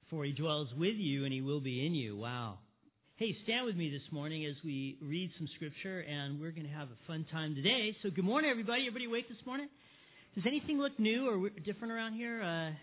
For he dwells with you and he will be in you. Wow. Hey, stand with me this morning as we read some scripture, and we're going to have a fun time today. So good morning, everybody. Everybody awake this morning? Does anything look new or different around here?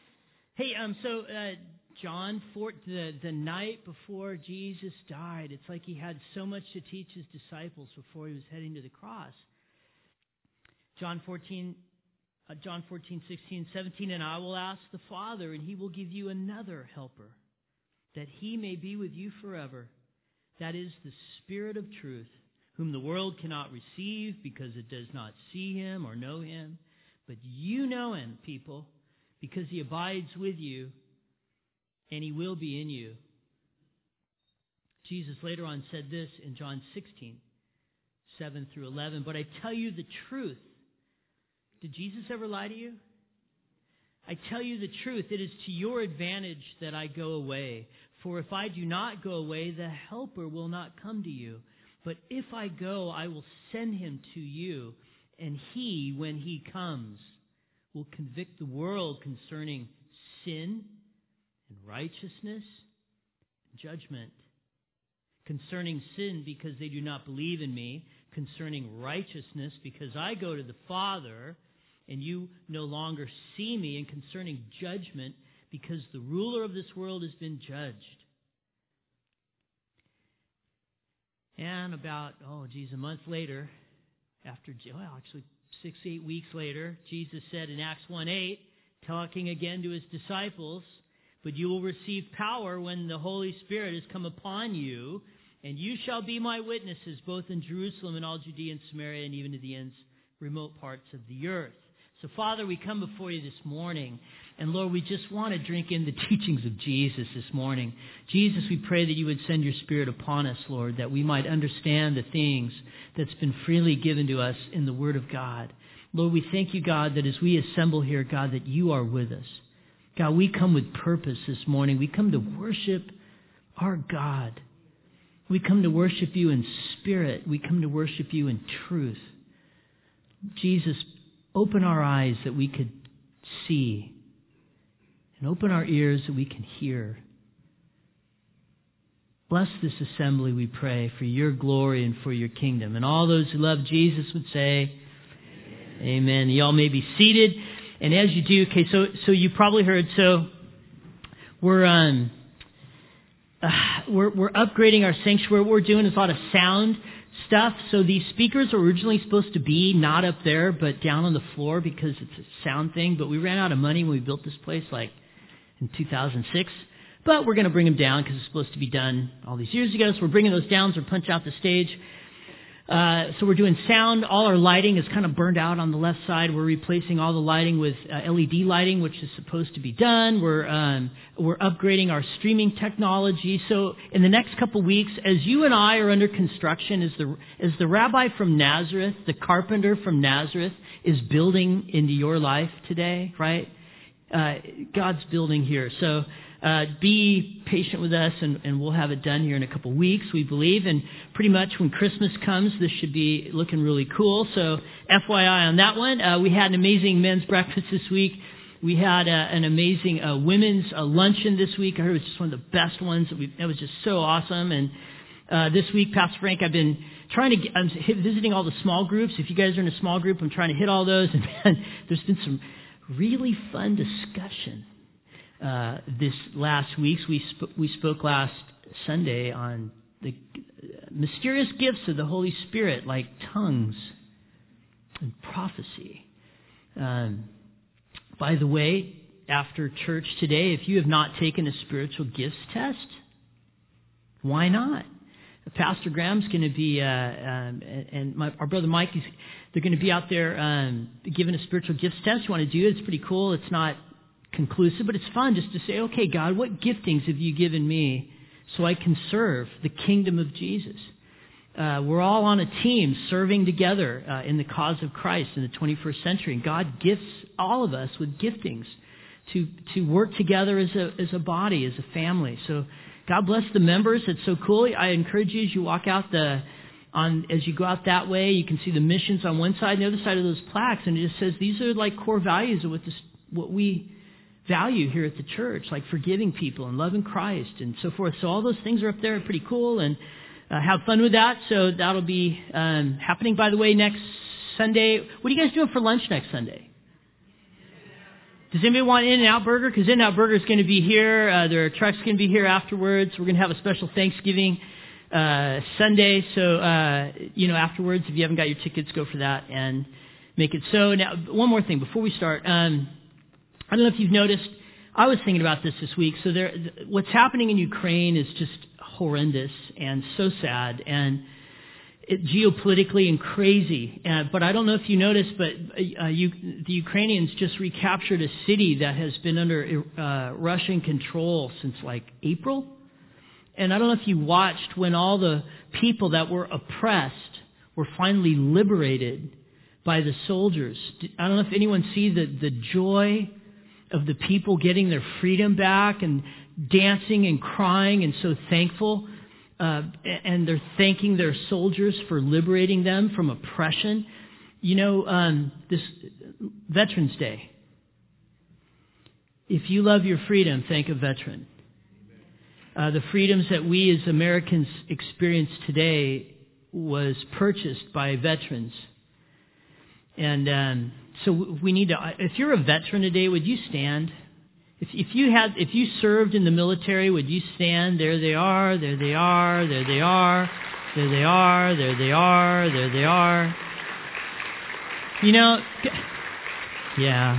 John 4, the night before Jesus died, it's like he had so much to teach his disciples before he was heading to the cross. John 14, 16, 17, and I will ask the Father, and he will give you another helper, that he may be with you forever. That is the Spirit of truth, whom the world cannot receive because it does not see him or know him. But you know him, people, because he abides with you, and he will be in you. Jesus later on said this in John 16, 7 through 11, but I tell you the truth. Did Jesus ever lie to you? I tell you the truth, it is to your advantage that I go away. For if I do not go away, the Helper will not come to you. But if I go, I will send him to you. And he, when he comes, will convict the world concerning sin and righteousness and judgment. Concerning sin, because they do not believe in me. Concerning righteousness, because I go to the Father, and you no longer see me. And concerning judgment, because the ruler of this world has been judged. And about, a month later, actually 6-8 weeks later, Jesus said in Acts 1:8, talking again to his disciples, but you will receive power when the Holy Spirit has come upon you, and you shall be my witnesses both in Jerusalem and all Judea and Samaria and even to the ends, remote parts of the earth. So, Father, we come before you this morning. And, Lord, we just want to drink in the teachings of Jesus this morning. Jesus, we pray that you would send your Spirit upon us, Lord, that we might understand the things that's been freely given to us in the Word of God. Lord, we thank you, God, that as we assemble here, God, that you are with us. God, we come with purpose this morning. We come to worship our God. We come to worship you in spirit. We come to worship you in truth. Jesus, open our eyes that we could see, and open our ears that we can hear. Bless this assembly, we pray, for your glory and for your kingdom. And all those who love Jesus would say, Amen. Y'all may be seated. And as you do, so you probably heard, we're upgrading our sanctuary. What we're doing is a lot of sound stuff. So these speakers are originally supposed to be not up there, but down on the floor because it's a sound thing. But we ran out of money when we built this place, in 2006. But we're going to bring them down because it's supposed to be done all these years ago. So we're bringing those down to punch out the stage. So we're doing sound. All our lighting is kind of burned out on the left side. We're replacing all the lighting with LED lighting, which is supposed to be done. We're upgrading our streaming technology. So in the next couple weeks, as you and I are under construction, as the rabbi from Nazareth, the carpenter from Nazareth, is building into your life today, right? God's building here. So be patient with us, and we'll have it done here in a couple weeks, we believe. And pretty much when Christmas comes, this should be looking really cool. So FYI on that one. We had an amazing men's breakfast this week. We had an amazing women's luncheon this week. I heard it was just one of the best ones. That was just so awesome. And this week, Pastor Frank, I'm visiting all the small groups. If you guys are in a small group, I'm trying to hit all those. And man, there's been some really fun discussion. This last week, we spoke last Sunday on the mysterious gifts of the Holy Spirit, like tongues and prophecy. By the way, after church today, if you have not taken a spiritual gifts test, why not? Pastor Graham's going to be, and our brother Mike, they're going to be out there giving a spiritual gifts test. You want to do it? It's pretty cool. It's not conclusive, but it's fun just to say, okay, God, what giftings have you given me so I can serve the kingdom of Jesus? We're all on a team serving together in the cause of Christ in the 21st century. And God gifts all of us with giftings to work together as a body, as a family. So God bless the members. It's so cool. I encourage you as you walk out as you go out that way, you can see the missions on one side and the other side of those plaques, and it just says these are like core values of what we value here at the church, like forgiving people and loving Christ and so forth. So all those things are up there, pretty cool, and have fun with that. So that'll be happening, by the way, next Sunday. What are you guys doing for lunch next Sunday? Does anybody want In-N-Out Burger? Because In-N-Out Burger is going to be here. Their truck's going to be here afterwards. We're going to have a special Thanksgiving Sunday. So, afterwards, if you haven't got your tickets, go for that and make it so. Now, one more thing before we start. I don't know if you've noticed. I was thinking about this week. So what's happening in Ukraine is just horrendous and so sad and geopolitically and crazy. But I don't know if you noticed, but the Ukrainians just recaptured a city that has been under Russian control since like April. And I don't know if you watched when all the people that were oppressed were finally liberated by the soldiers. I don't know if anyone sees the joy of the people getting their freedom back and dancing and crying and so thankful. And they're thanking their soldiers for liberating them from oppression. This Veterans Day. If you love your freedom, thank a veteran. The freedoms that we as Americans experience today was purchased by veterans. And so we need to, if you're a veteran today, would you stand? If you served in the military, would you stand? There they are, there they are, there they are, there they are, there they are, there they are. Yeah.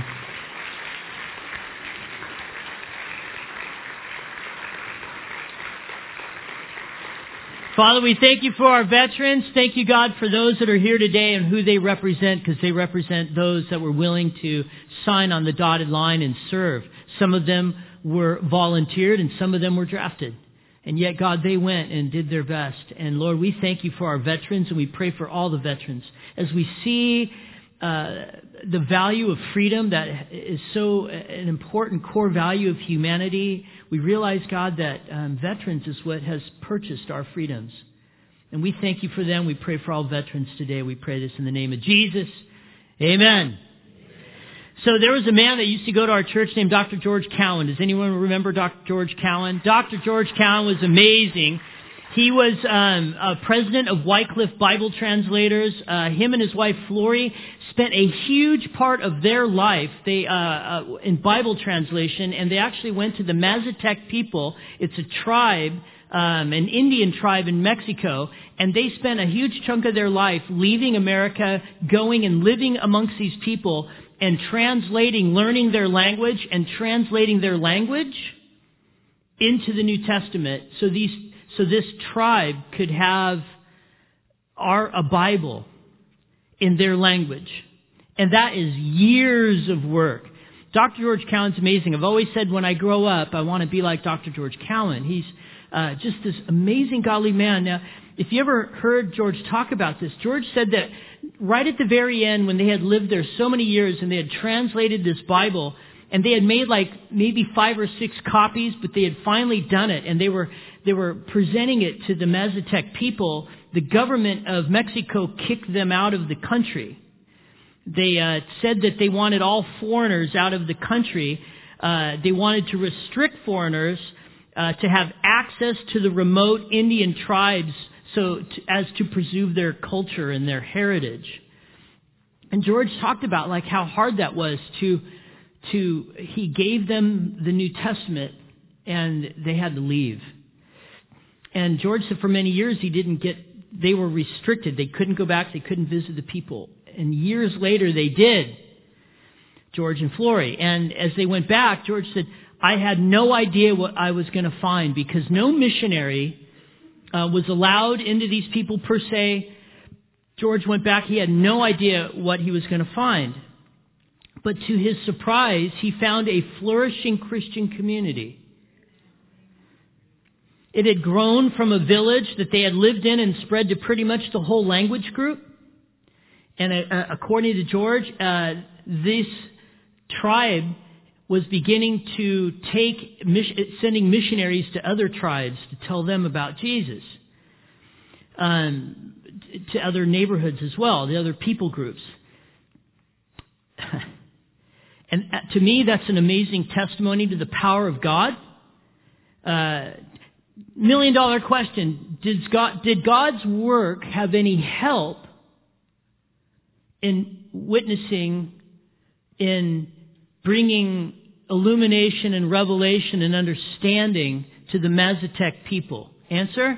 Father, we thank you for our veterans. Thank you, God, for those that are here today and who they represent, because they represent those that were willing to sign on the dotted line and serve. Some of them were volunteered and some of them were drafted. And yet, God, they went and did their best. And Lord, we thank you for our veterans and we pray for all the veterans. As we see the value of freedom that is so an important core value of humanity, we realize, God, that veterans is what has purchased our freedoms. And we thank you for them. We pray for all veterans today. We pray this in the name of Jesus. Amen. So there was a man that used to go to our church named Dr. George Cowan. Does anyone remember Dr. George Cowan? Dr. George Cowan was amazing. He was president of Wycliffe Bible Translators. Him and his wife, Flory, spent a huge part of their life in Bible translation, and they actually went to the Mazatec people. It's a tribe, an Indian tribe in Mexico, and they spent a huge chunk of their life leaving America, going and living amongst these people, and learning their language, and translating their language into the New Testament. So this tribe could have a Bible in their language. And that is years of work. Dr. George Cowan's amazing. I've always said when I grow up, I want to be like Dr. George Cowan. He's just this amazing godly man. Now, if you ever heard George talk about this, George said that right at the very end, when they had lived there so many years and they had translated this Bible, and they had made like maybe 5 or 6 copies, but they had finally done it, and they were presenting it to the Mazatec people. The government of Mexico kicked them out of the country. They said that they wanted all foreigners out of the country. They wanted to restrict foreigners to have access to the remote Indian tribes, as to preserve their culture and their heritage. And George talked about like how hard that was he gave them the New Testament and they had to leave. And George said for many years they were restricted. They couldn't go back. They couldn't visit the people. And years later they did, George and Flory. And as they went back, George said, I had no idea what I was going to find because no missionary was allowed into these people per se. George went back. He had no idea what he was going to find. But to his surprise, he found a flourishing Christian community. It had grown from a village that they had lived in and spread to pretty much the whole language group. And according to George, this tribe was beginning to sending missionaries to other tribes to tell them about Jesus. To other neighborhoods as well, the other people groups. And to me, that's an amazing testimony to the power of God. $1 million question. Did God's work have any help in witnessing, in bringing illumination and revelation and understanding to the Mazatec people? Answer?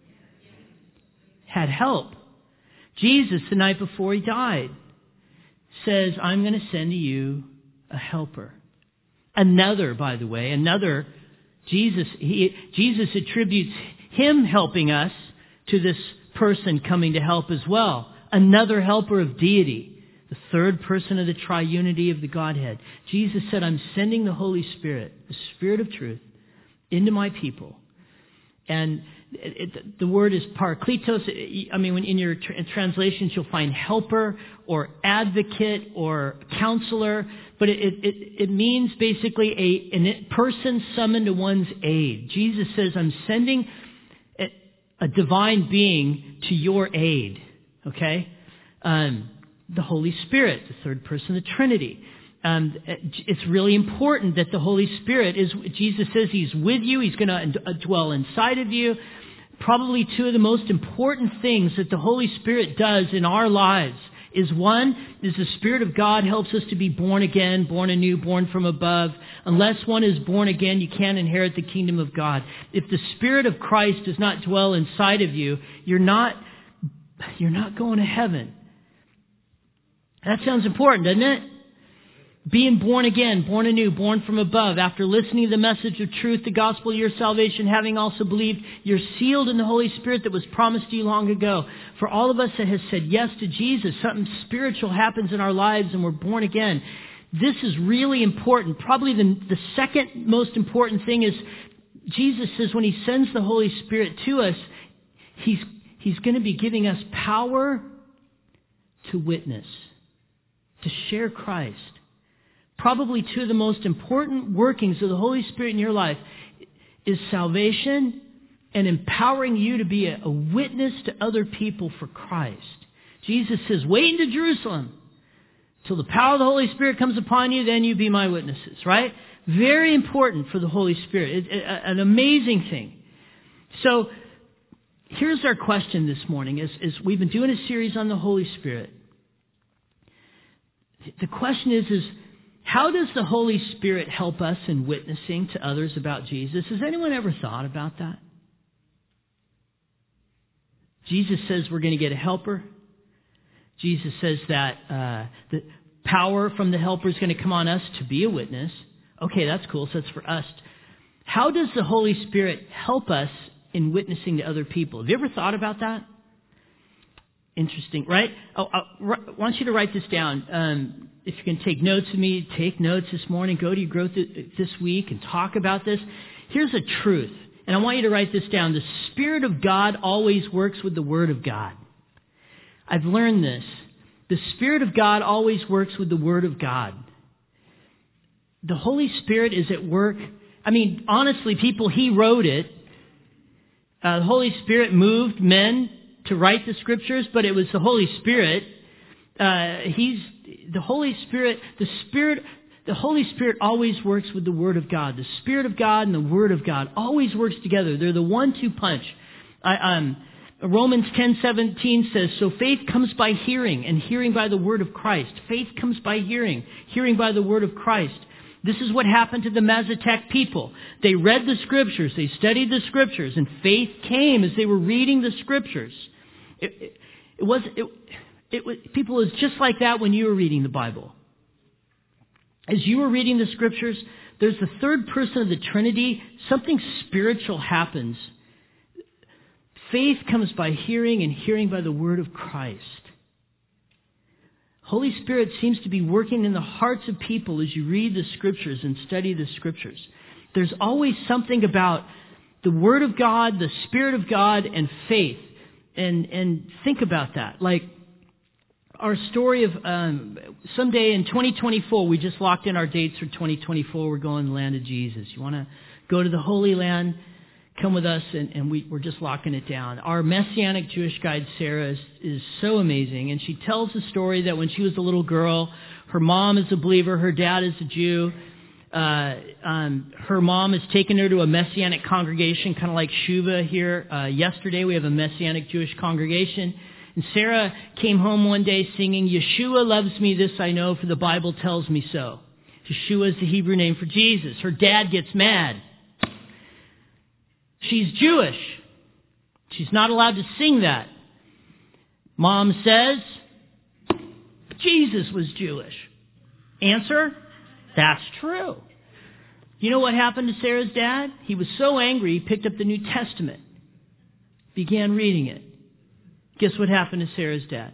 Had help. Jesus, the night before he died, says, I'm going to send to you a helper. By the way, Jesus attributes him helping us to this person coming to help as well. Another helper of deity, the third person of the triunity of the Godhead. Jesus said, I'm sending the Holy Spirit, the Spirit of truth, into my people. And the word is parakletos. I mean, in your translations, you'll find helper or advocate or counselor. But it means basically a person summoned to one's aid. Jesus says, I'm sending a divine being to your aid. Okay? The Holy Spirit, the third person of the Trinity. It's really important that the Holy Spirit Jesus says He's with you. He's going to dwell inside of you. Probably two of the most important things that the Holy Spirit does in our lives is the Spirit of God helps us to be born again, born anew, born from above. Unless one is born again, you can't inherit the kingdom of God. If the Spirit of Christ does not dwell inside of you, you're not going to heaven. That sounds important, doesn't it? Being born again, born anew, born from above, after listening to the message of truth, the gospel of your salvation, having also believed, you're sealed in the Holy Spirit that was promised to you long ago. For all of us that has said yes to Jesus, something spiritual happens in our lives and we're born again. This is really important. Probably the second most important thing is Jesus says when He sends the Holy Spirit to us, He's going to be giving us power to witness, to share Christ. Probably two of the most important workings of the Holy Spirit in your life is salvation and empowering you to be a witness to other people for Christ. Jesus says, wait into Jerusalem till the power of the Holy Spirit comes upon you, then you be my witnesses, right? Very important for the Holy Spirit. An amazing thing. So here's our question this morning. As we've been doing a series on the Holy Spirit. The question is how does the Holy Spirit help us in witnessing to others about Jesus? Has anyone ever thought about that? Jesus says we're going to get a helper. Jesus says that the power from the helper is going to come on us to be a witness. Okay, that's cool. So that's for us. How does the Holy Spirit help us in witnessing to other people? Have you ever thought about that? Interesting, right? I want you to write this down. If you can take notes with me, take notes this morning. Go to your growth this week and talk about this. Here's a truth, and I want you to write this down. The Spirit of God always works with the Word of God. I've learned this. The Spirit of God always works with the Word of God. The Holy Spirit is at work. I mean, honestly, people, He wrote it. The Holy Spirit moved men to write the Scriptures, but it was the Holy Spirit. The Holy Spirit always works with the Word of God. The Spirit of God and the Word of God always works together. They're the 1-2 punch. Romans 10:17 says, so faith comes by hearing, and hearing by the Word of Christ. Faith comes by hearing, hearing by the Word of Christ. This is what happened to the Mazatec people. They read the Scriptures, they studied the Scriptures, and faith came as they were reading the Scriptures. People, it was just like that when you were reading the Bible. As you were reading the Scriptures, there's the third person of the Trinity. Something spiritual happens. Faith comes by hearing, and hearing by the Word of Christ. Holy Spirit seems to be working in the hearts of people as you read the Scriptures and study the Scriptures. There's always something about the Word of God, the Spirit of God, and faith. And think about that. Like our story of someday in 2024, we just locked in our dates for 2024. We're going to the land of Jesus. You want to go to the Holy Land? come with us, and we're just locking it down. Our Messianic Jewish guide, Sarah, is so amazing. And she tells the story that when she was a little girl, her mom is a believer, her dad is a Jew. Her mom has taken her to a Messianic congregation, kind of like Shuva here. Yesterday, we have a Messianic Jewish congregation. And Sarah came home one day singing, "Yeshua loves me, this I know, for the Bible tells me so." Yeshua is the Hebrew name for Jesus. Her dad gets mad. She's Jewish. She's not allowed to sing that. Mom says, Jesus was Jewish. Answer, that's true. You know what happened to Sarah's dad? He was so angry, he picked up the New Testament, began reading it. Guess what happened to Sarah's dad?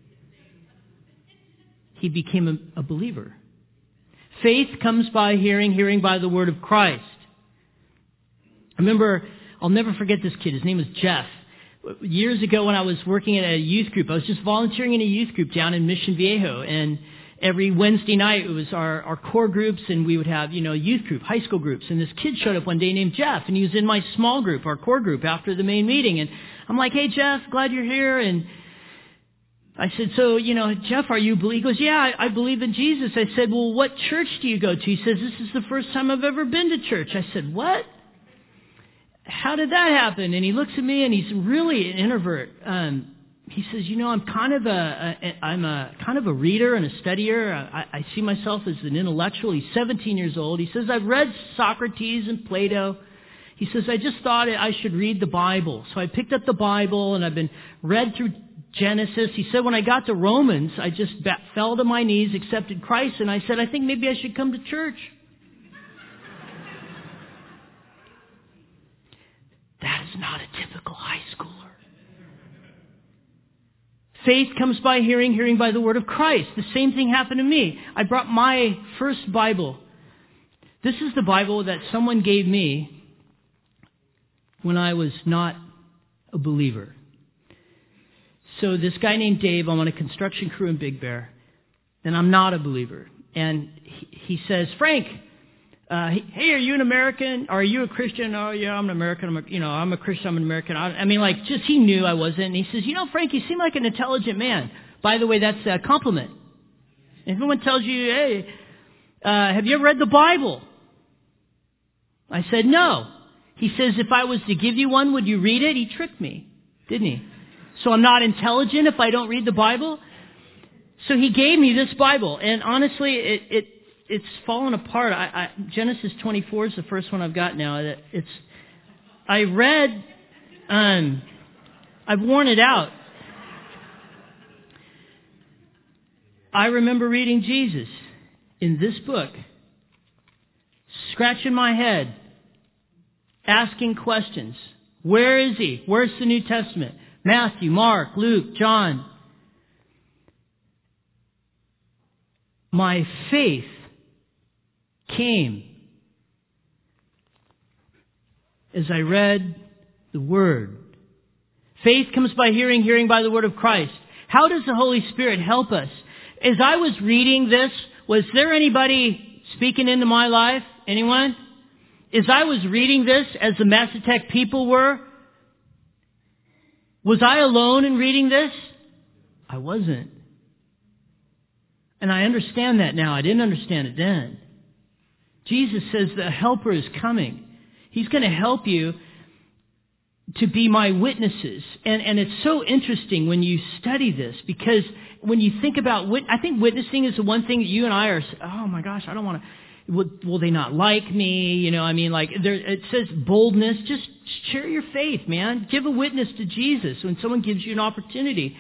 He became a believer. Faith comes by hearing, hearing by the word of Christ. I remember, I'll never forget this kid. His name was Jeff. Years ago when I was working at a youth group, I was just volunteering in a youth group down in Mission Viejo. And every Wednesday night, it was our core groups, and we would have, youth group, high school groups. And this kid showed up one day named Jeff, and he was in my small group, our core group, after the main meeting. And I'm like, "Hey, Jeff, glad you're here." And I said, "So, Jeff, are you a believer?" He goes, "Yeah, I believe in Jesus." I said, "Well, what church do you go to?" He says, "This is the first time I've ever been to church." I said, "What? How did that happen?" And he looks at me, and he's really an introvert. He says, "I'm kind of a reader and a studier. I see myself as an intellectual." He's 17 years old. He says, "I've read Socrates and Plato." He says, "I just thought I should read the Bible. So I picked up the Bible, and I've been read through Genesis." He said, "When I got to Romans, I just fell to my knees, accepted Christ, and I said, I think maybe I should come to church." That is not a typical high schooler. Faith comes by hearing, hearing by the word of Christ. The same thing happened to me. I brought my first Bible. This is the Bible that someone gave me when I was not a believer. So this guy named Dave, I'm on a construction crew in Big Bear, and I'm not a believer. And he says, "Frank, hey, are you an American? Or are you a Christian?" "Oh, yeah, I'm an American. I'm a Christian. I'm an American." He knew I wasn't. And he says, "Frank, you seem like an intelligent man." By the way, that's a compliment. If anyone tells you, "Hey, have you ever read the Bible?" I said, "No." He says, "If I was to give you one, would you read it?" He tricked me, didn't he? So I'm not intelligent if I don't read the Bible? So he gave me this Bible. And honestly, it's fallen apart. Genesis 24 is the first one I've got now. I've worn it out. I remember reading Jesus in this book, scratching my head, asking questions. Where is he? Where's the New Testament? Matthew, Mark, Luke, John. My faith came as I read the Word. Faith comes by hearing, hearing by the Word of Christ. How does the Holy Spirit help us? As I was reading this, was there anybody speaking into my life? Anyone? As I was reading this, as the Massatech people were, was I alone in reading this? I wasn't. And I understand that now. I didn't understand it then. Jesus says the Helper is coming. He's going to help you to be my witnesses. And it's so interesting when you study this, because when you think about, I think witnessing is the one thing that you and I are, oh my gosh, I don't want to, will they not like me? It says boldness. Just share your faith, man. Give a witness to Jesus when someone gives you an opportunity.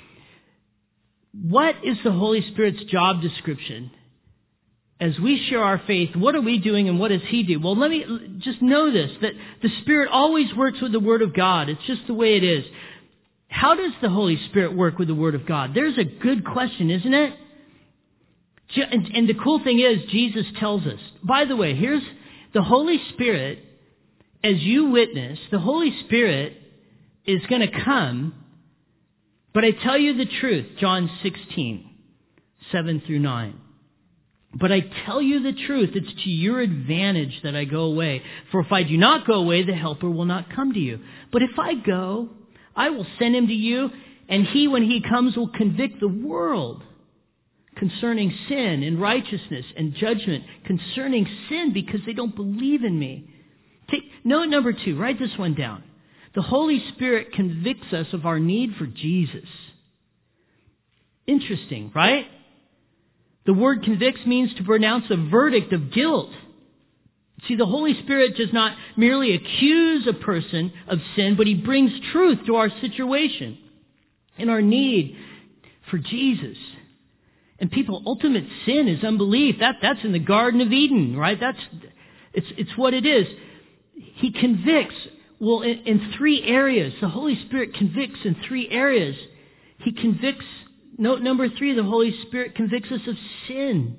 What is the Holy Spirit's job description? As we share our faith, what are we doing and what does He do? Well, let me just know this, that the Spirit always works with the Word of God. It's just the way it is. How does the Holy Spirit work with the Word of God? There's a good question, isn't it? And the cool thing is, Jesus tells us. By the way, here's the Holy Spirit. As you witness, the Holy Spirit is going to come. But I tell you the truth, John 16, 7 through 9. But I tell you the truth, it's to your advantage that I go away. For if I do not go away, the Helper will not come to you. But if I go, I will send him to you, and he, when he comes, will convict the world concerning sin and righteousness and judgment, concerning sin because they don't believe in me. Note number 2, write this one down. The Holy Spirit convicts us of our need for Jesus. Interesting, right? The word convicts means to pronounce a verdict of guilt. See, the Holy Spirit does not merely accuse a person of sin, but he brings truth to our situation and our need for Jesus. And people, ultimate sin is unbelief. That's in the Garden of Eden, right? It's what it is. He convicts, well, in 3 areas. The Holy Spirit convicts in 3 areas. He convicts, note number 3, the Holy Spirit convicts us of sin.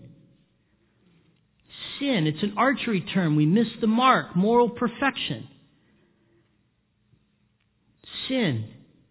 Sin, it's an archery term. We miss the mark, moral perfection. Sin.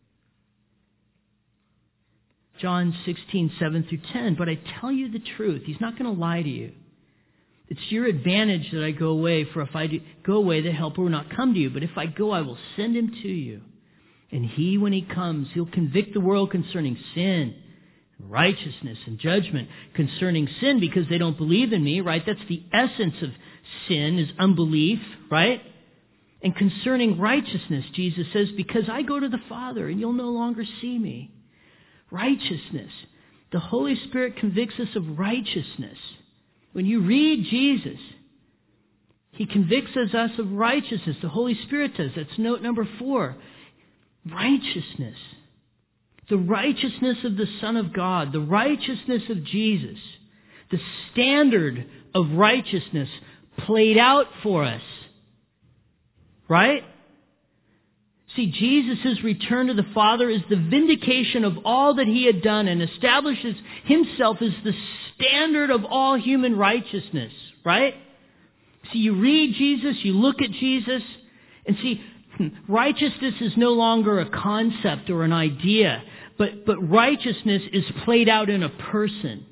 John 16:7-10. But I tell you the truth. He's not going to lie to you. It's to your advantage that I go away, for if I go away, the Helper will not come to you. But if I go, I will send him to you. And he, when he comes, he'll convict the world concerning sin, righteousness, and judgment. Concerning sin, because they don't believe in me, right? That's the essence of sin, is unbelief, right? And concerning righteousness, Jesus says, because I go to the Father, and you'll no longer see me. Righteousness. The Holy Spirit convicts us of righteousness. When you read Jesus, he convicts us of righteousness. The Holy Spirit does. That's note number 4. Righteousness. The righteousness of the Son of God. The righteousness of Jesus. The standard of righteousness played out for us. Right? See, Jesus' return to the Father is the vindication of all that he had done and establishes himself as the standard of all human righteousness, right? See, you read Jesus, you look at Jesus, and see, righteousness is no longer a concept or an idea, but righteousness is played out in a person.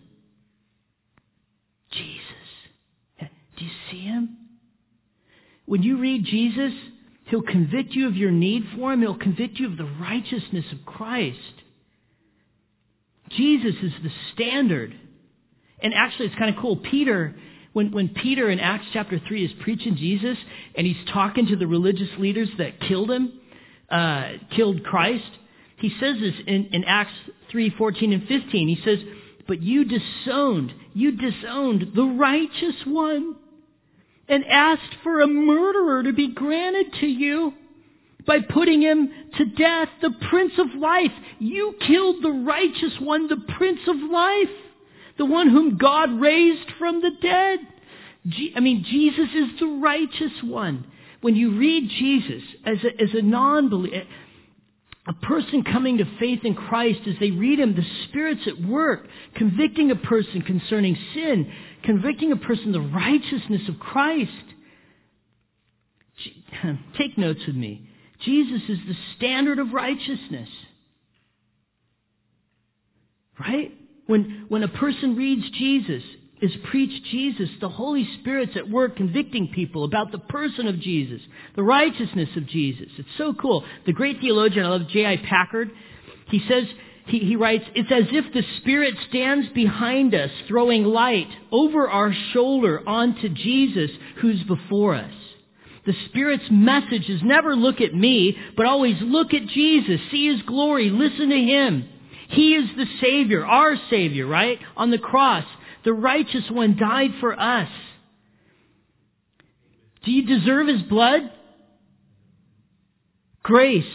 Jesus. Do you see him? When you read Jesus, he'll convict you of your need for him. He'll convict you of the righteousness of Christ. Jesus is the standard. And actually, it's kind of cool. Peter, when Peter in Acts chapter 3 is preaching Jesus, and he's talking to the religious leaders that killed him, killed Christ, he says this in Acts 3:14 and 15. He says, but you disowned the righteous one, and asked for a murderer to be granted to you by putting him to death, the Prince of Life. You killed the righteous one, the Prince of Life, the one whom God raised from the dead. Jesus is the righteous one. When you read Jesus as a non-believer, a person coming to faith in Christ, as they read him, the Spirit's at work, convicting a person concerning sin, convicting a person the righteousness of Christ. Take notes with me. Jesus is the standard of righteousness. Right? When a person reads Jesus, is preached Jesus, the Holy Spirit's at work convicting people about the person of Jesus, the righteousness of Jesus. It's so cool. The great theologian, I love J.I. Packer, he says, he writes, it's as if the Spirit stands behind us, throwing light over our shoulder onto Jesus who's before us. The Spirit's message is never look at me, but always look at Jesus, see his glory, listen to him. He is the Savior, our Savior, right? On the cross. The righteous one died for us. Do you deserve his blood? Grace.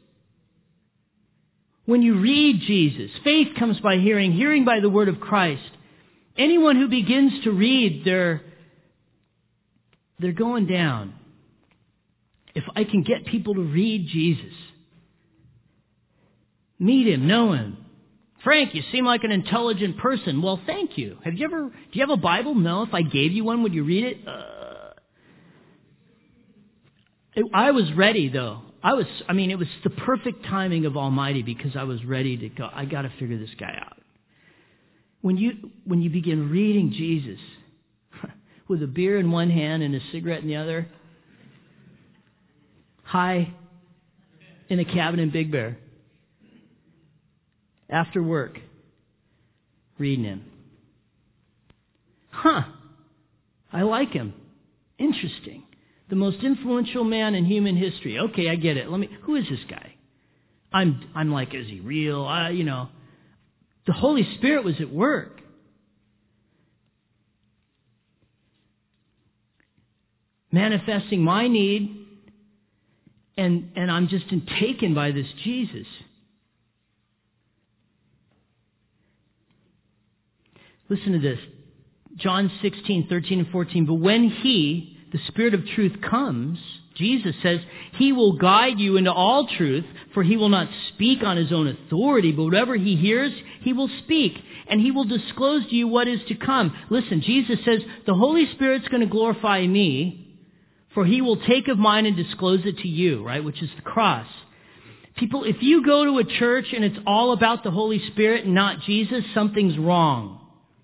When you read Jesus, faith comes by hearing, hearing by the word of Christ. Anyone who begins to read, they're going down. If I can get people to read Jesus, meet him, know him. Frank, you seem like an intelligent person. Well, thank you. Do you have a Bible? No. If I gave you one, would you read it? I was ready, though. It was the perfect timing of Almighty, because I was ready to go. I got to figure this guy out. when you begin reading Jesus with a beer in one hand and a cigarette in the other, high in a cabin in Big Bear, after work, reading him. I like him. Interesting. The most influential man in human history. Okay, I get it. Who is this guy? I'm like, is he real? The Holy Spirit was at work. Manifesting my need, and I'm just taken by this Jesus. Listen to this. John 16:13 and 14. But when He, the Spirit of truth, comes, Jesus says, He will guide you into all truth, for He will not speak on His own authority, but whatever He hears, He will speak, and He will disclose to you what is to come. Listen, Jesus says, the Holy Spirit's going to glorify me, for He will take of mine and disclose it to you, right, which is the cross. People, if you go to a church and it's all about the Holy Spirit and not Jesus, something's wrong.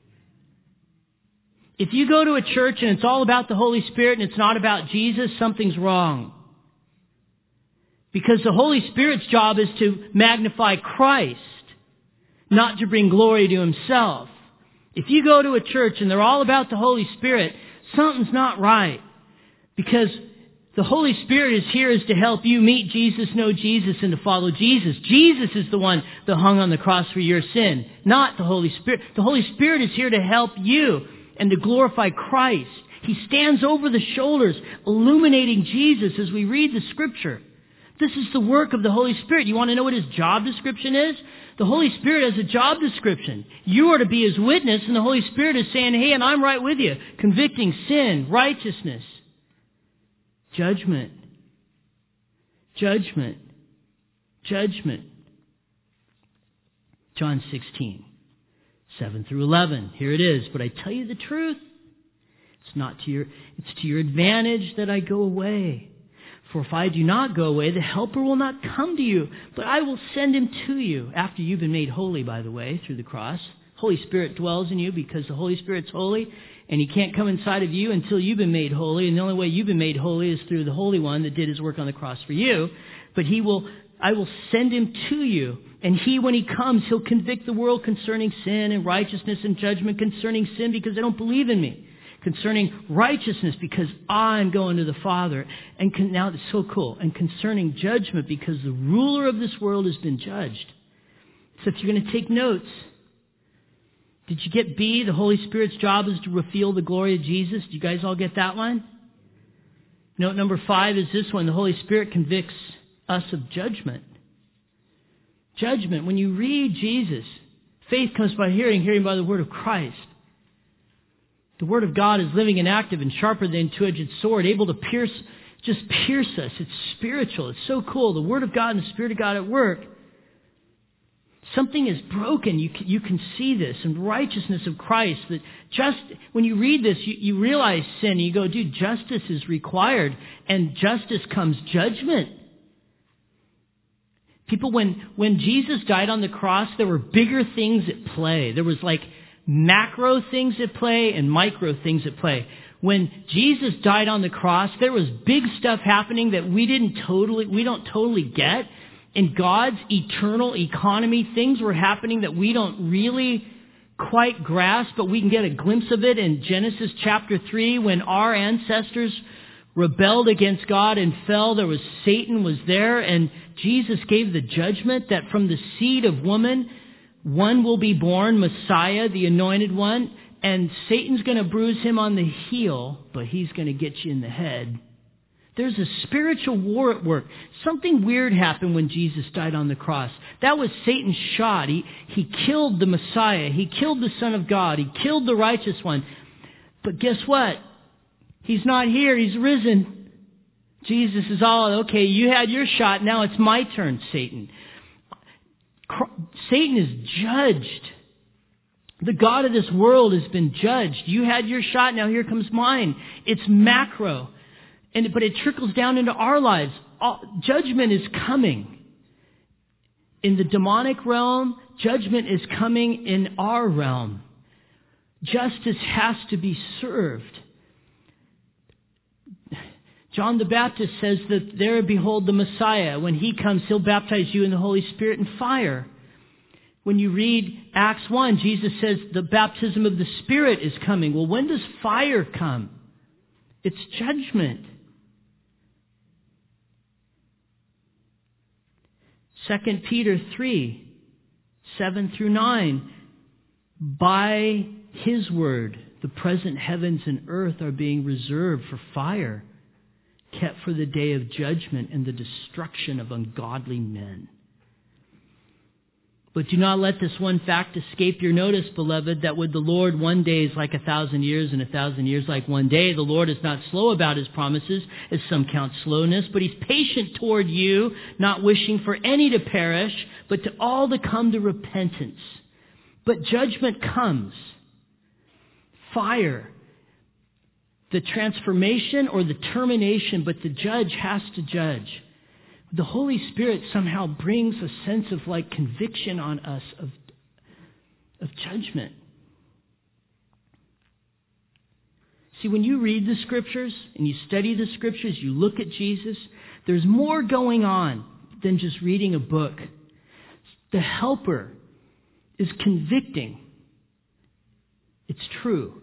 If you go to a church and it's all about the Holy Spirit and it's not about Jesus, something's wrong. Because the Holy Spirit's job is to magnify Christ, not to bring glory to Himself. If you go to a church and they're all about the Holy Spirit, something's not right. Because the Holy Spirit is here is to help you meet Jesus, know Jesus, and to follow Jesus. Jesus is the one that hung on the cross for your sin, not the Holy Spirit. The Holy Spirit is here to help you and to glorify Christ. He stands over the shoulders, illuminating Jesus as we read the Scripture. This is the work of the Holy Spirit. You want to know what His job description is? The Holy Spirit has a job description. You are to be His witness, and the Holy Spirit is saying, hey, and I'm right with you, convicting sin, righteousness, judgment, judgment, judgment. John 16. 7 through 11. Here it is. But I tell you the truth. It's to your advantage that I go away. For if I do not go away, the Helper will not come to you, but I will send Him to you. After you've been made holy, by the way, through the cross. Holy Spirit dwells in you because the Holy Spirit's holy, and He can't come inside of you until you've been made holy. And the only way you've been made holy is through the Holy One that did His work on the cross for you. But I will send Him to you. And He, when He comes, He'll convict the world concerning sin and righteousness and judgment, concerning sin because they don't believe in Me, concerning righteousness because I'm going to the Father. And now it's so cool. And concerning judgment because the ruler of this world has been judged. So if you're going to take notes, did you get B? The Holy Spirit's job is to reveal the glory of Jesus. Do you guys all get that one? Note number 5 is this one. The Holy Spirit convicts us of judgment. Judgment. When you read Jesus, faith comes by hearing, hearing by the word of Christ. The word of God is living and active and sharper than a two-edged sword, able to pierce us. It's spiritual. It's so cool. The word of God and the Spirit of God at work. Something is broken. You can see this. And righteousness of Christ. That just when you read this, you realize sin. And you go, dude, justice is required. And justice comes judgment. People, when Jesus died on the cross, there were bigger things at play. There was like macro things at play and micro things at play. When Jesus died on the cross, there was big stuff happening that we don't totally get. In God's eternal economy, things were happening that we don't really quite grasp, but we can get a glimpse of it in Genesis chapter 3 when our ancestors rebelled against God and fell. Satan was there, and Jesus gave the judgment that from the seed of woman, one will be born, Messiah, the anointed one, and Satan's going to bruise him on the heel, but he's going to get you in the head. There's a spiritual war at work. Something weird happened when Jesus died on the cross. That was Satan's shot. He killed the Messiah. He killed the Son of God. He killed the righteous one. But guess what? He's not here. He's risen. Jesus is all, okay, you had your shot. Now it's my turn, Satan. Satan is judged. The God of this world has been judged. You had your shot. Now here comes mine. It's macro. But it trickles down into our lives. Judgment is coming. In the demonic realm, judgment is coming in our realm. Justice has to be served. John the Baptist says that there, behold, the Messiah. When he comes, he'll baptize you in the Holy Spirit and fire. When you read Acts 1, Jesus says the baptism of the Spirit is coming. Well, when does fire come? It's judgment. 2 Peter 3, 7 through 9. By His word, the present heavens and earth are being reserved for fire, kept for the day of judgment and the destruction of ungodly men. But do not let this one fact escape your notice, beloved, that with the Lord 1 day is like 1,000 years, and 1,000 years like 1 day. The Lord is not slow about His promises, as some count slowness, but He's patient toward you, not wishing for any to perish, but to all to come to repentance. But judgment comes. Fire. The transformation or the termination, but the judge has to judge. The Holy Spirit somehow brings a sense of like conviction on us of judgment. See, when you read the Scriptures and you study the Scriptures, you look at Jesus, there's more going on than just reading a book. The Helper is convicting. It's true.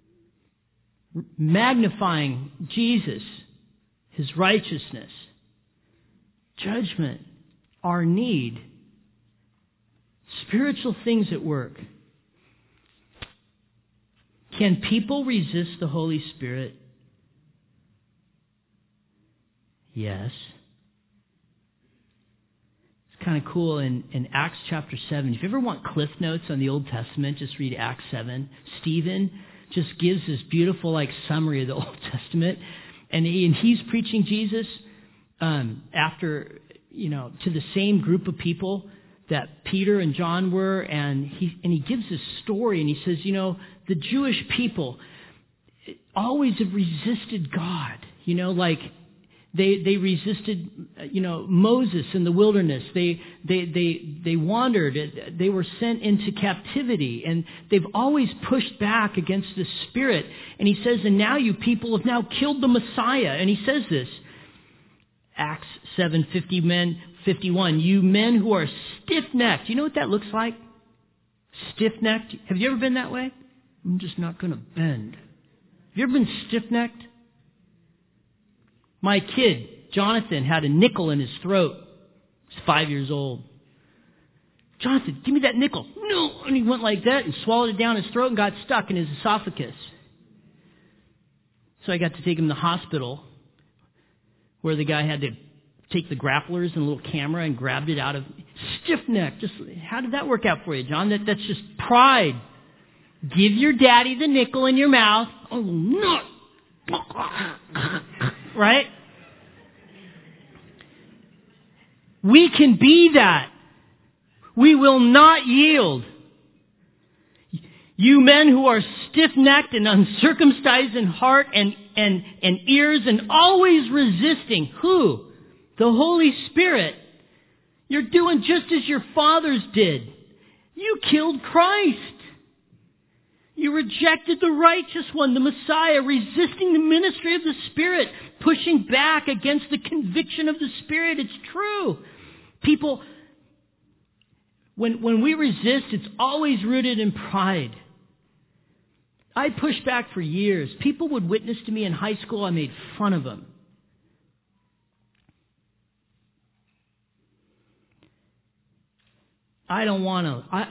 Magnifying Jesus, His righteousness. Judgment, our need, spiritual things at work. Can people resist the Holy Spirit? Yes. It's kind of cool in Acts chapter 7. If you ever want cliff notes on the Old Testament, just read Acts 7. Stephen just gives this beautiful like summary of the Old Testament. And he's preaching Jesus after, to the same group of people that Peter and John were, and he gives this story, and he says, the Jewish people always have resisted God. Like they resisted, Moses in the wilderness. They wandered. They were sent into captivity, and they've always pushed back against the Spirit. And he says, and now you people have now killed the Messiah. And he says this. Acts 7:51, you men who are stiff-necked. You know what that looks like? Stiff-necked. Have you ever been that way? I'm just not going to bend. Have you ever been stiff-necked? My kid, Jonathan, had a nickel in his throat. He's 5 years old. Jonathan, give me that nickel. No. And he went like that and swallowed it down his throat and got stuck in his esophagus. So I got to take him to the hospital, where the guy had to take the grapplers and a little camera and grabbed it out of stiff neck. Just how did that work out for you, John? That's just pride. Give your daddy the nickel in your mouth. Oh no! Right? We can be that. We will not yield. You men who are stiff-necked and uncircumcised in heart and ears and always resisting. Who? The Holy Spirit. You're doing just as your fathers did. You killed Christ. You rejected the righteous one, the Messiah, resisting the ministry of the Spirit, pushing back against the conviction of the Spirit. It's true. People, when we resist, it's always rooted in pride. I pushed back for years. People would witness to me in high school. I made fun of them. I don't want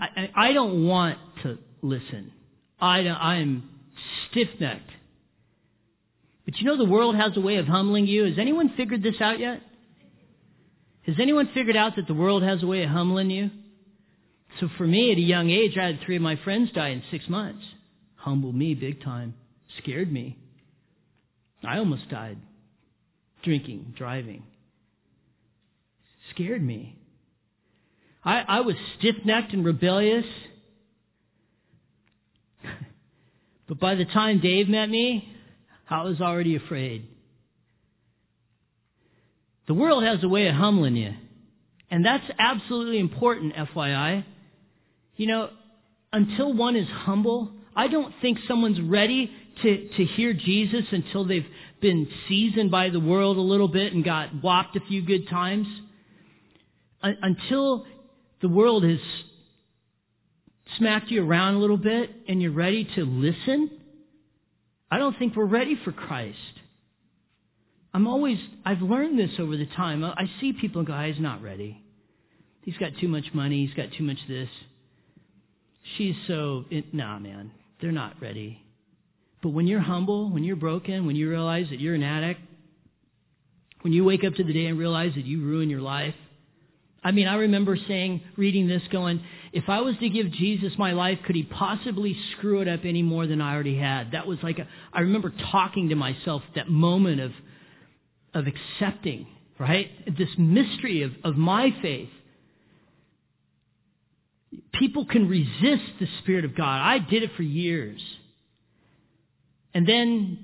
to listen. I'm stiff-necked. But the world has a way of humbling you. Has anyone figured this out yet? Has anyone figured out that the world has a way of humbling you? So for me, at a young age, I had 3 of my friends die in 6 months. Humbled me big time. Scared me. I almost died. Drinking, driving. Scared me. I was stiff-necked and rebellious. But by the time Dave met me, I was already afraid. The world has a way of humbling you. And that's absolutely important, FYI. Until one is humble, I don't think someone's ready to hear Jesus until they've been seasoned by the world a little bit and got whopped a few good times. Until the world has smacked you around a little bit and you're ready to listen, I don't think we're ready for Christ. I've learned this over the time. I see people and go, he's not ready. He's got too much money. He's got too much this. Nah, man, they're not ready. But when you're humble, when you're broken, when you realize that you're an addict, when you wake up to the day and realize that you ruined your life. I remember reading this going, if I was to give Jesus my life, could he possibly screw it up any more than I already had? That was I remember talking to myself, that moment of accepting, right? This mystery of my faith. People can resist the Spirit of God. I did it for years. And then,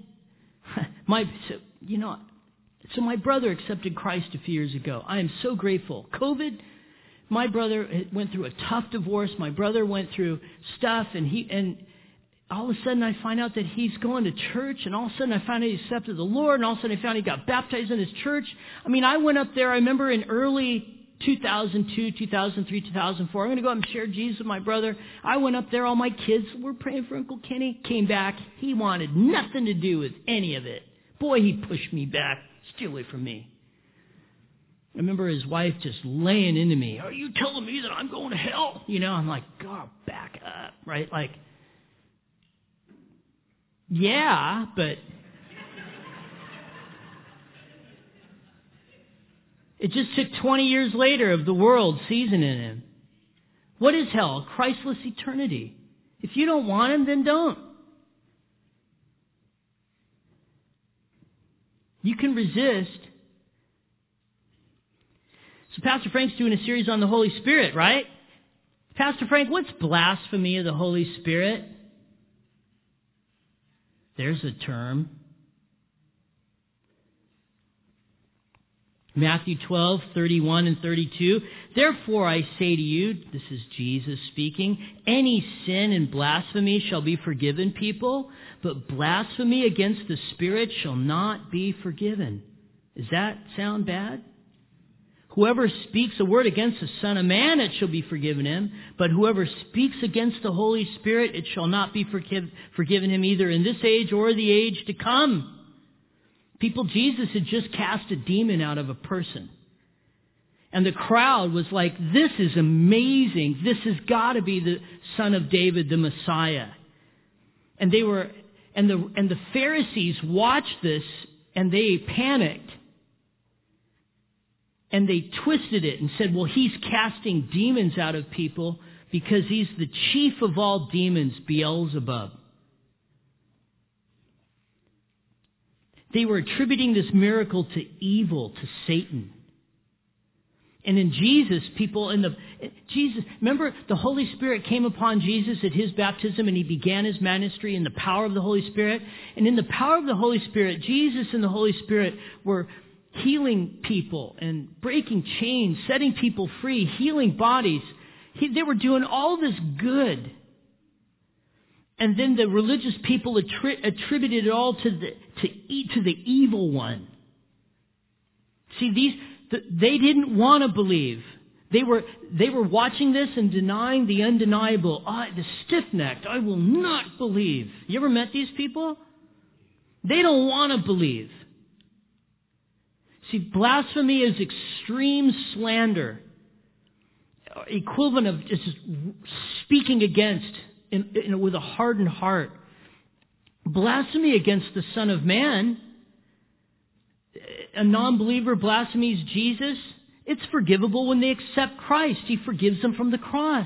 so my brother accepted Christ a few years ago. I am so grateful. COVID, my brother went through a tough divorce. My brother went through stuff, and all of a sudden I find out that he's going to church, and all of a sudden I find out he accepted the Lord, and all of a sudden I found he got baptized in his church. I went up there, I remember in early 2002, 2003, 2004. I'm going to go up and share Jesus with my brother. I went up there. All my kids were praying for Uncle Kenny. Came back. He wanted nothing to do with any of it. Boy, he pushed me back. Stay away from me. I remember his wife just laying into me. Are you telling me that I'm going to hell? I'm like, God, back up, right? Yeah, but it just took 20 years later of the world seasoning him. What is hell? A Christless eternity. If you don't want him, then don't. You can resist. So Pastor Frank's doing a series on the Holy Spirit, right? Pastor Frank, what's blasphemy of the Holy Spirit? There's a term. Matthew 12, 31 and 32. Therefore I say to you, this is Jesus speaking, any sin and blasphemy shall be forgiven people, but blasphemy against the Spirit shall not be forgiven. Does that sound bad? Whoever speaks a word against the Son of Man, it shall be forgiven him. But whoever speaks against the Holy Spirit, it shall not be forgiven him either in this age or the age to come. Jesus had just cast a demon out of a person. And the crowd was like, this is amazing. This has got to be the Son of David, the Messiah. And the Pharisees watched this and they panicked. And they twisted it and said, well, he's casting demons out of people because he's the chief of all demons, Beelzebub. They were attributing this miracle to evil, to Satan. And in Jesus, remember the Holy Spirit came upon Jesus at his baptism and he began his ministry in the power of the Holy Spirit. And in the power of the Holy Spirit, Jesus and the Holy Spirit were healing people and breaking chains, setting people free, healing bodies. They were doing all this good. And then the religious people attributed it all to the evil one. See, they didn't want to believe. They were watching this and denying the undeniable. The stiff-necked, I will not believe. You ever met these people? They don't want to believe. See, blasphemy is extreme slander, equivalent of just speaking against with a hardened heart. Blasphemy against the Son of Man, a non-believer blasphemies Jesus, it's forgivable when they accept Christ. He forgives them from the cross.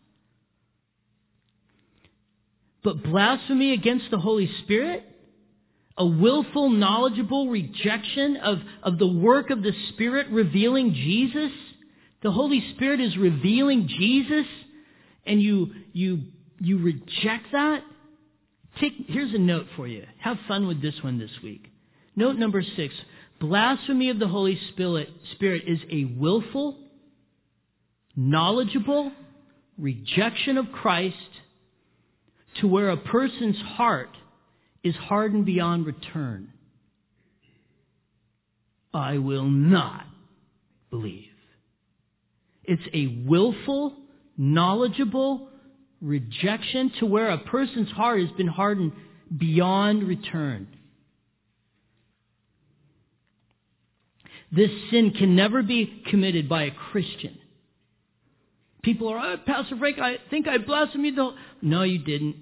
But blasphemy against the Holy Spirit, a willful, knowledgeable rejection of the work of the Spirit revealing Jesus. The Holy Spirit is revealing Jesus, and you reject that. Here's a note for you. Have fun with this one this week. Note number 6. Blasphemy of the Holy Spirit is a willful, knowledgeable rejection of Christ to where a person's heart is hardened beyond return, I will not believe. It's a willful, knowledgeable rejection to where a person's heart has been hardened beyond return. This sin can never be committed by a Christian. People are, oh, Pastor Frank, I think I blasphemed. No, you didn't.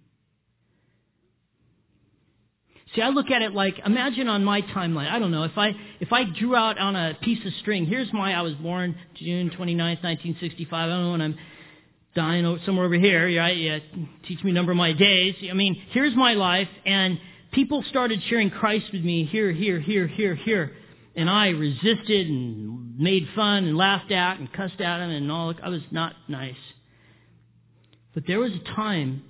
See, I look at it like, imagine on my timeline, I don't know, if I drew out on a piece of string, I was born June 29th, 1965, I don't know when I'm dying somewhere over here, right? Yeah, teach me a number of my days. I mean, here's my life, and people started sharing Christ with me here, here, here, here, here. And I resisted and made fun and laughed at and cussed at them and all. I was not nice. But there was a time.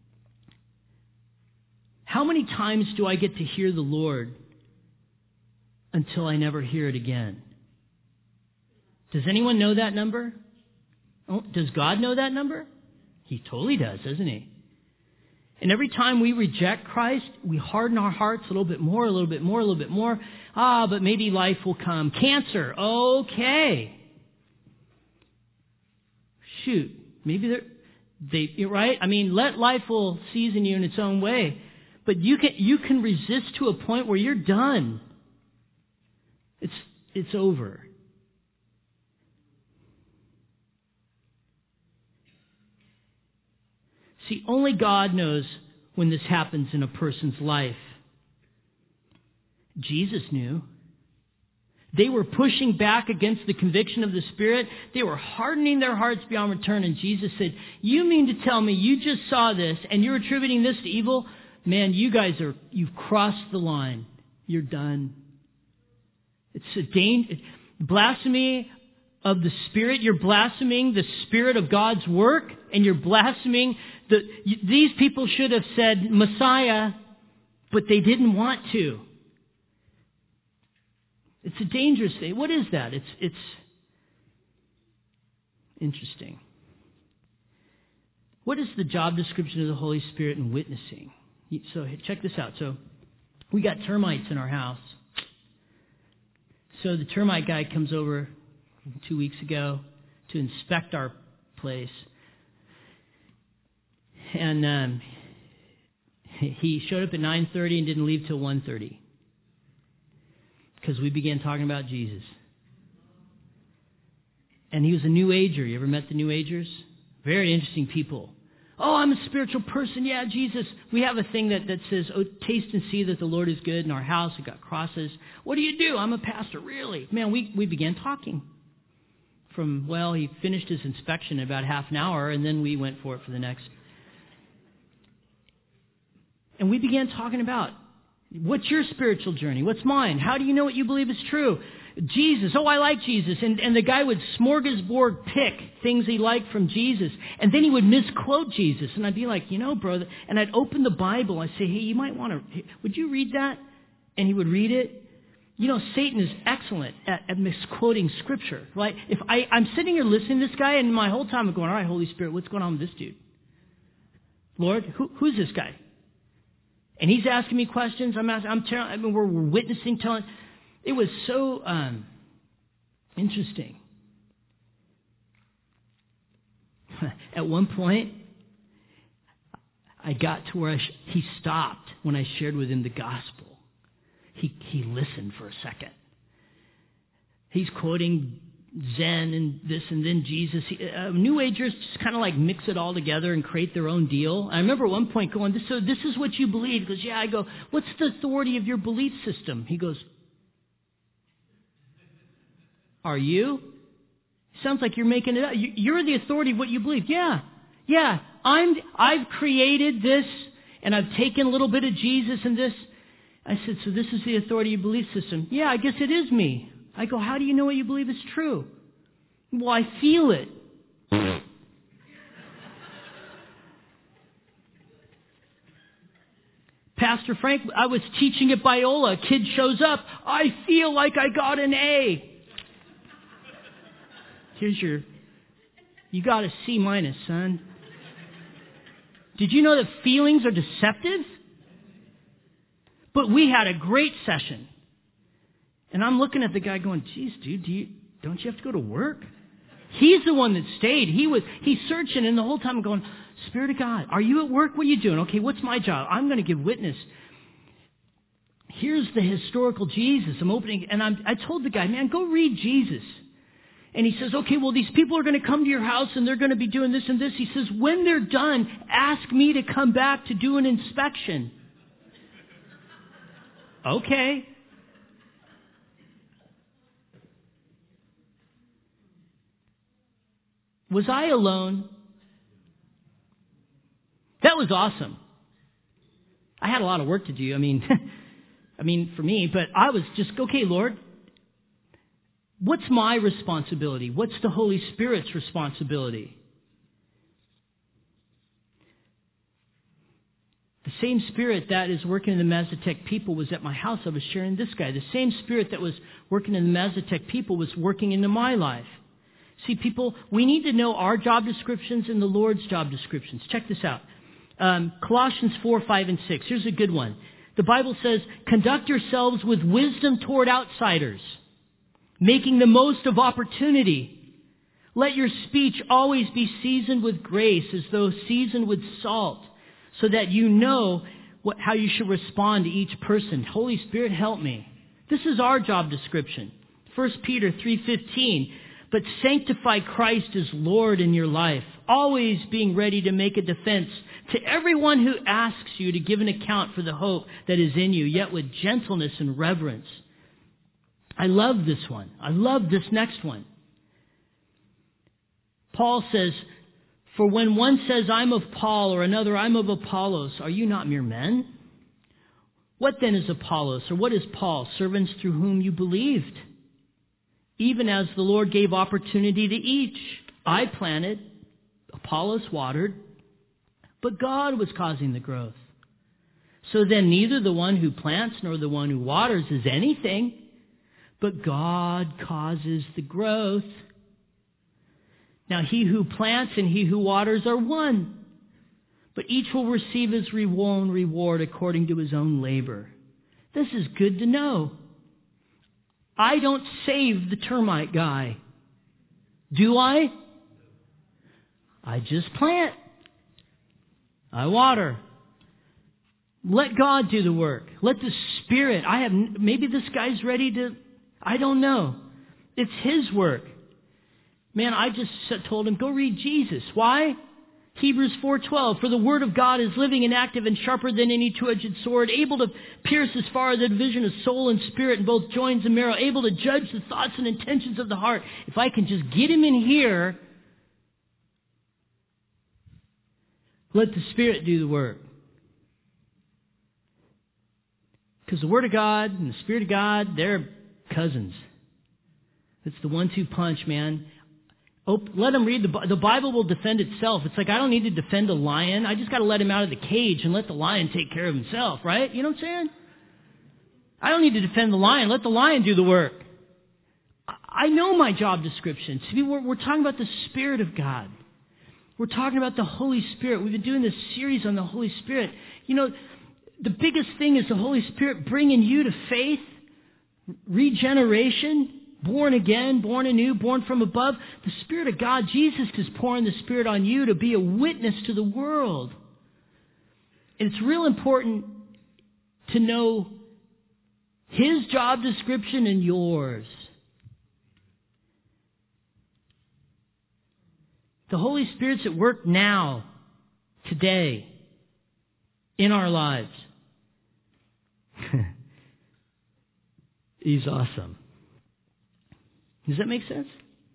How many times do I get to hear the Lord until I never hear it again? Does anyone know that number? Oh, does God know that number? He totally does, doesn't he? And every time we reject Christ, we harden our hearts a little bit more, a little bit more, a little bit more. But maybe life will come. Cancer, okay. Shoot, maybe right? I mean, life will season you in its own way. But you can resist to a point where you're done. It's over. See, only God knows when this happens in a person's life. Jesus knew. They were pushing back against the conviction of the Spirit. They were hardening their hearts beyond return. And Jesus said, you mean to tell me you just saw this and you're attributing this to evil? Man, you've crossed the line. You're done. It's a blasphemy of the Spirit. You're blaspheming the Spirit of God's work, and you're blaspheming these people should have said Messiah, but they didn't want to. It's a dangerous thing. What is that? It's interesting. What is the job description of the Holy Spirit in witnessing? So check this out. So we got termites in our house. So the termite guy comes over 2 weeks ago to inspect our place. And he showed up at 9:30 and didn't leave till 1:30. Because we began talking about Jesus. And he was a New Ager. You ever met the New Agers? Very interesting people. Oh, I'm a spiritual person. Yeah, Jesus. We have a thing that says, oh, taste and see that the Lord is good. In our house, we got crosses. What do you do? I'm a pastor. Really? Man, we began talking. He finished his inspection in about half an hour, and then we went for it for the next. And we began talking about, what's your spiritual journey? What's mine? How do you know what you believe is true? Jesus. Oh, I like Jesus. And the guy would smorgasbord pick things he liked from Jesus. And then he would misquote Jesus. And I'd be like, bro. And I'd open the Bible. I'd say, hey, you might want to, would you read that? And he would read it. Satan is excellent at misquoting Scripture. Right? If I'm sitting here listening to this guy, and my whole time I'm going, all right, Holy Spirit, what's going on with this dude? Lord, who's this guy? And he's asking me questions. We're witnessing, telling. It was so interesting. At one point, I got to where he stopped when I shared with him the gospel. He listened for a second. He's quoting Zen and this and then Jesus. New Agers just kind of like mix it all together and create their own deal. I remember at one point going, so this is what you believe. He goes, yeah. I go, what's the authority of your belief system? He goes, are you? Sounds like you're making it up. You're the authority of what you believe. Yeah. I've created this, and I've taken a little bit of Jesus and this. I said, so this is the authority of your belief system. Yeah, I guess it is me. I go, how do you know what you believe is true? Well, I feel it. Pastor Frank, I was teaching at Biola. A kid shows up. I feel like I got an A. You got a C-, son. Did you know that feelings are deceptive? But we had a great session. And I'm looking at the guy going, geez, dude, don't you have to go to work? He's the one that stayed. He's searching, and the whole time I'm going, Spirit of God, are you at work? What are you doing? Okay, what's my job? I'm going to give witness. Here's the historical Jesus. I'm opening, and I told the guy, man, go read Jesus. And he says, okay, well, these people are going to come to your house, and they're going to be doing this and this. He says, when they're done, ask me to come back to do an inspection. Okay. Was I alone? That was awesome. I had a lot of work to do. I mean, for me, but I was just, okay, Lord, what's my responsibility? What's the Holy Spirit's responsibility? The same Spirit that is working in the Mazatec people was at my house. I was sharing this guy. The same Spirit that was working in the Mazatec people was working into my life. See, people, we need to know our job descriptions and the Lord's job descriptions. Check this out. Colossians 4, 5, and 6. Here's a good one. The Bible says, conduct yourselves with wisdom toward outsiders, making the most of opportunity. Let your speech always be seasoned with grace, as though seasoned with salt, so that you know how you should respond to each person. Holy Spirit, help me. This is our job description. 1 Peter 3:15. But sanctify Christ as Lord in your life, always being ready to make a defense to everyone who asks you to give an account for the hope that is in you, yet with gentleness and reverence. I love this one. I love this next one. Paul says, for when one says, I'm of Paul, or another, I'm of Apollos, are you not mere men? What then is Apollos, or what is Paul? Servants through whom you believed. Even as the Lord gave opportunity to each. I planted, Apollos watered, but God was causing the growth. So then neither the one who plants nor the one who waters is anything, but God causes the growth. Now he who plants and he who waters are one, but each will receive his own reward according to his own labor. This is good to know. I don't save the termite guy. Do I? I just plant. I water. Let God do the work. Let the Spirit. Maybe this guy's ready to, I don't know. It's His work. Man, I just told him, go read Jesus. Why? Hebrews 4:12, for the word of God is living and active and sharper than any two-edged sword, able to pierce as far as the division of soul and spirit and both joints and marrow, able to judge the thoughts and intentions of the heart. If I can just get him in here, let the Spirit do the work. Because the Word of God and the Spirit of God, they're cousins. It's the 1-2 punch, man. Let them read the Bible will defend itself. It's like I don't need to defend a lion. I just got to let him out of the cage and let the lion take care of himself, right? You know what I'm saying? I don't need to defend the lion. Let the lion do the work. I know my job description. See, we're talking about the Spirit of God. We're talking about the Holy Spirit. We've been doing this series on the Holy Spirit. You know, the biggest thing is the Holy Spirit bringing you to faith, regeneration, born again, born anew, born from above. The Spirit of God, Jesus is pouring the Spirit on you to be a witness to the world. And it's real important to know His job description and yours. The Holy Spirit's at work now, today, in our lives. He's awesome. Does that make sense?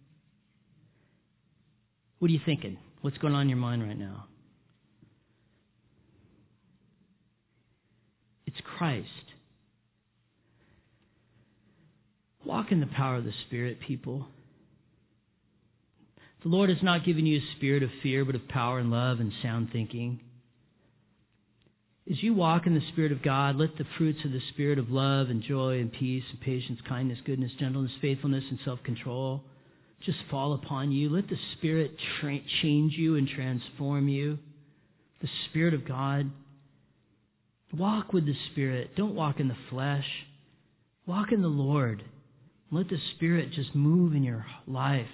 What are you thinking? What's going on in your mind right now? It's Christ. Walk in the power of the Spirit, people. The Lord has not given you a spirit of fear, but of power and love and sound thinking. As you walk in the Spirit of God, let the fruits of the Spirit of love and joy and peace and patience, kindness, goodness, gentleness, faithfulness, and self-control just fall upon you. Let the Spirit change you and transform you. the Spirit of God. Walk with the Spirit. Don't walk in the flesh. Walk in the Lord. Let the Spirit just move in your life.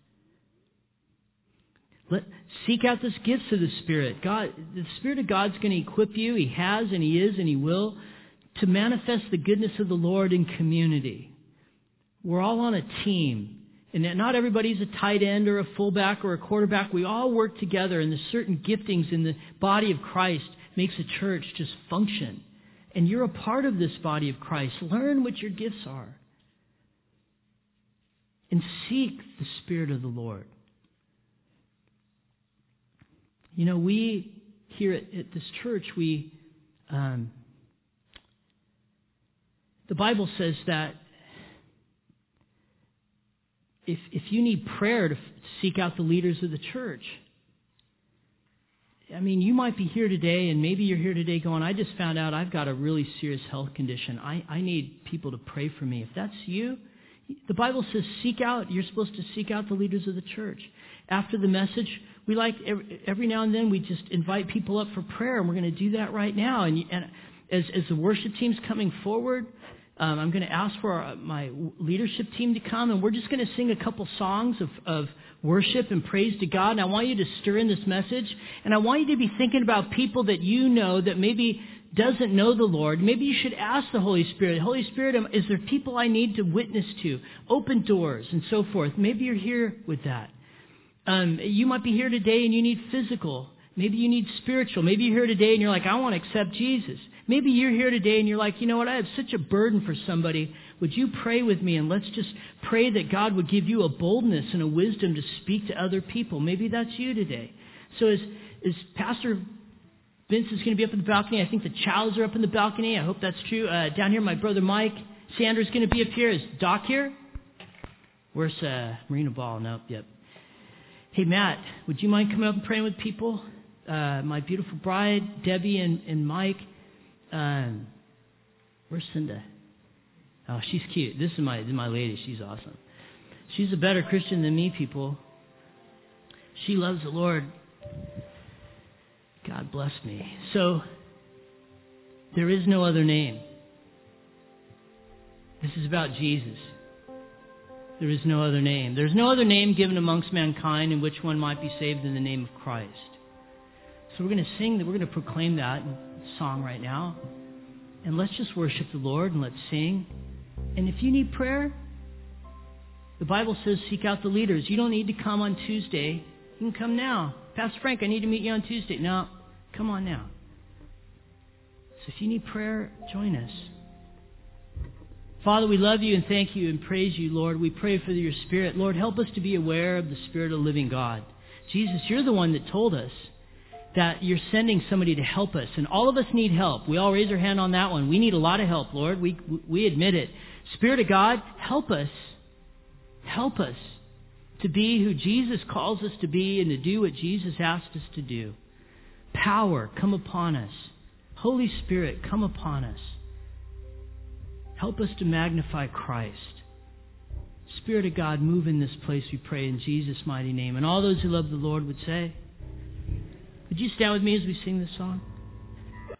Seek out those gifts of the Spirit. The Spirit of God's going to equip you. He has and He is and He will to manifest the goodness of the Lord in community. We're all on a team. And not everybody's a tight end or a fullback or a quarterback. We all work together, and there's certain giftings in the body of Christ makes a church just function. And you're a part of this body of Christ. Learn what your gifts are. And seek the Spirit of the Lord. You know, we here at this church, the Bible says that if you need prayer to seek out the leaders of the church, I mean, you might be here today, and maybe you're here today going, I just found out I've got a really serious health condition. I need people to pray for me. If that's you, the Bible says you're supposed to seek out the leaders of the church. After the message, we like every now and then we just invite people up for prayer, and we're going to do that right now. And as the worship team's coming forward, I'm going to ask for my leadership team to come, and we're just going to sing a couple songs of worship and praise to God. And I want you to stir in this message, and I want you to be thinking about people that you know that maybe doesn't know the Lord. Maybe you should ask the Holy Spirit, Holy Spirit, is there people I need to witness to? Open doors and so forth. Maybe you're here with that. You might be here today and you need physical. Maybe you need spiritual. Maybe you're here today and you're like, I want to accept Jesus. Maybe you're here today and you're like, you know what, I have such a burden for somebody. Would you pray with me, and let's just pray that God would give you a boldness and a wisdom to speak to other people. Maybe that's you today. So as Pastor Vince is going to be up in the balcony, I think the Chows are up in the balcony. I hope that's true. Down here, my brother Mike Sanders is going to be up here. Is Doc here? Where's Marina Ball? Nope, yep. Hey, Matt, would you mind coming up and praying with people? My beautiful bride, Debbie and Mike. Where's Cinda? Oh, she's cute. This is my lady. She's awesome. She's a better Christian than me, people. She loves the Lord. God bless me. So, there is no other name. This is about Jesus. There is no other name. There's no other name given amongst mankind in which one might be saved than the name of Christ. So we're going to sing that. We're going to proclaim that in song right now. And let's just worship the Lord and let's sing. And if you need prayer, the Bible says seek out the leaders. You don't need to come on Tuesday. You can come now. Pastor Frank, I need to meet you on Tuesday. No, come on now. So if you need prayer, join us. Father, we love you and thank you and praise you, Lord. We pray for your Spirit. Lord, help us to be aware of the Spirit of the living God. Jesus, you're the one that told us that you're sending somebody to help us. And all of us need help. We all raise our hand on that one. We need a lot of help, Lord. We admit it. Spirit of God, help us. Help us to be who Jesus calls us to be and to do what Jesus asked us to do. Power, come upon us. Holy Spirit, come upon us. Help us to magnify Christ. Spirit of God, move in this place, we pray in Jesus' mighty name. And all those who love the Lord would say, would you stand with me as we sing this song?